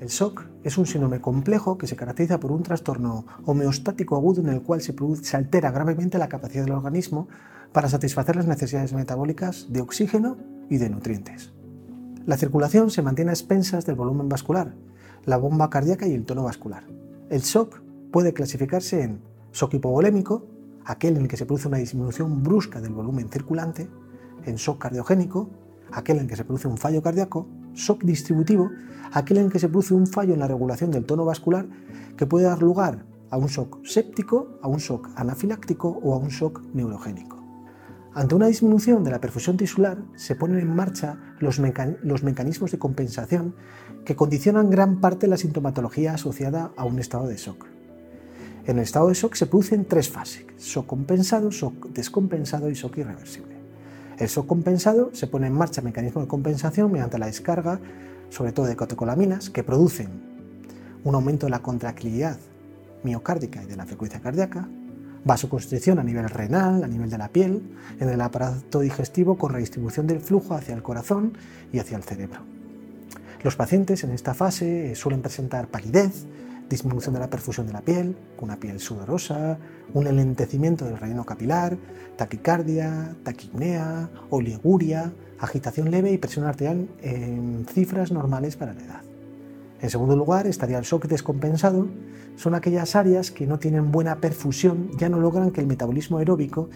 El shock es un síndrome complejo que se caracteriza por un trastorno homeostático agudo en el cual se altera gravemente la capacidad del organismo para satisfacer las necesidades metabólicas de oxígeno y de nutrientes. La circulación se mantiene a expensas del volumen vascular, la bomba cardíaca y el tono vascular. El shock puede clasificarse en shock hipovolémico, aquel en el que se produce una disminución brusca del volumen circulante, en shock cardiogénico, aquel en el que se produce un fallo cardíaco, shock distributivo, aquel en el que se produce un fallo en la regulación del tono vascular que puede dar lugar a un shock séptico, a un shock anafiláctico o a un shock neurogénico. Ante una disminución de la perfusión tisular se ponen en marcha los mecanismos de compensación que condicionan gran parte de la sintomatología asociada a un estado de shock. En el estado de shock se producen tres fases: shock compensado, shock descompensado y shock irreversible. El shock compensado se pone en marcha mecanismos de compensación mediante la descarga, sobre todo de catecolaminas, que producen un aumento de la contractilidad miocárdica y de la frecuencia cardíaca, vasoconstricción a nivel renal, a nivel de la piel, en el aparato digestivo con redistribución del flujo hacia el corazón y hacia el cerebro. Los pacientes en esta fase suelen presentar palidez, disminución de la perfusión de la piel, una piel sudorosa, un enlentecimiento del relleno capilar, taquicardia, taquipnea, oliguria, agitación leve y presión arterial en cifras normales para la edad. En segundo lugar estaría el shock descompensado. Son aquellas áreas que no tienen buena perfusión, ya no logran ese metabolismo aeróbico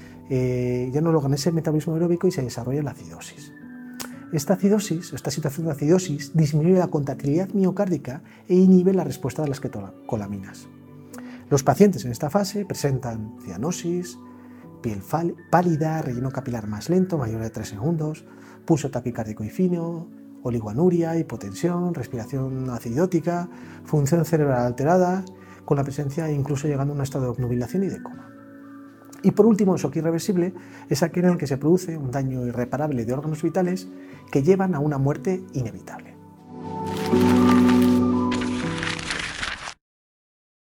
y se desarrolla la acidosis. Esta situación de acidosis disminuye la contractilidad miocárdica e inhibe la respuesta de las catecolaminas. Los pacientes en esta fase presentan cianosis, piel pálida, relleno capilar más lento, mayor de 3 segundos, pulso taquicárdico y fino, oliguanuria, hipotensión, respiración acidótica, función cerebral alterada, con la presencia incluso llegando a un estado de obnubilación y de coma. Y por último, el shock irreversible es aquel en el que se produce un daño irreparable de órganos vitales que llevan a una muerte inevitable.